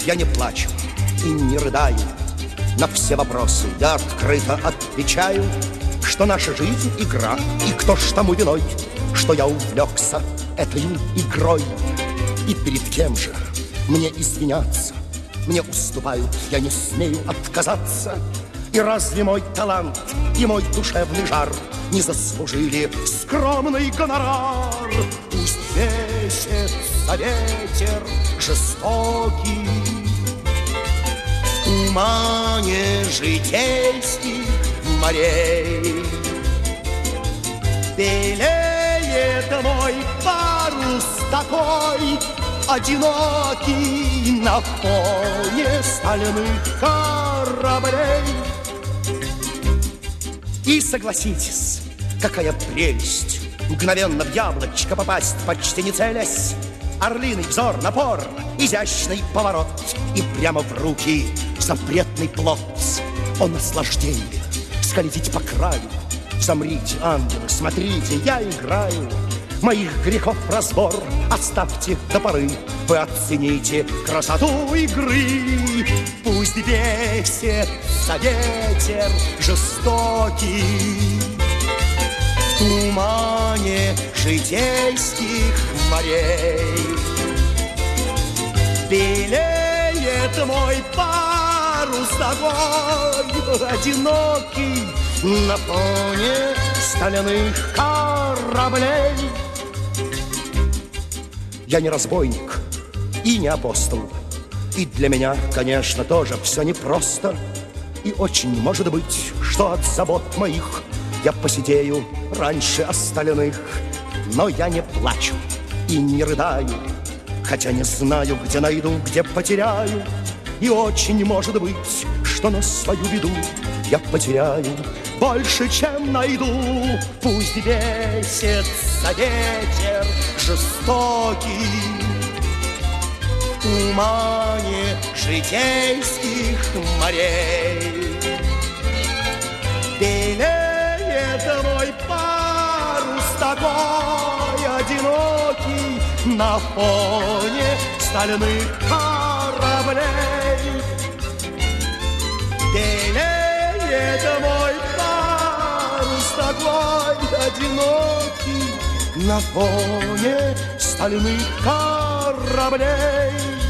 я не плачу и не рыдаю. На все вопросы я открыто отвечаю, что наша жизнь — игра, и кто ж тому виной, что я увлекся этой игрой. И перед кем же мне извиняться? Мне уступают, я не смею отказаться. И разве мой талант и мой душевный жар не заслужили скромный гонорар? Пусть весится ветер жестокий в тумане житейских морей. Белеет мой парус такой одинокий на фоне стальных кораблей. И согласитесь, какая прелесть мгновенно в яблочко попасть, почти не целясь. Орлиный взор, напор, изящный поворот, и прямо в руки запретный плод. О наслаждение, скользить по краю. Замрите, ангелы, смотрите, я играю. Моих грехов разбор оставьте до поры. Вы оцените красоту игры. Пусть весится ветер жестокий в тумане житейских морей. Белеет мой парус такой одинокий на фоне стальных кораблей. Я не разбойник и не апостол, и для меня, конечно, тоже все непросто. И очень может быть, что от забот моих я посидею раньше остальных. Но я не плачу и не рыдаю, хотя не знаю, где найду, где потеряю. И очень может быть, что на свою беду я потеряю больше, чем найду. Пусть весится ветер жестокий в тумане житейских морей. Белеет мой парус такой одинокий на фоне стальных кораблей. Белеет мой парус такой одинокий на фоне стальных кораблей.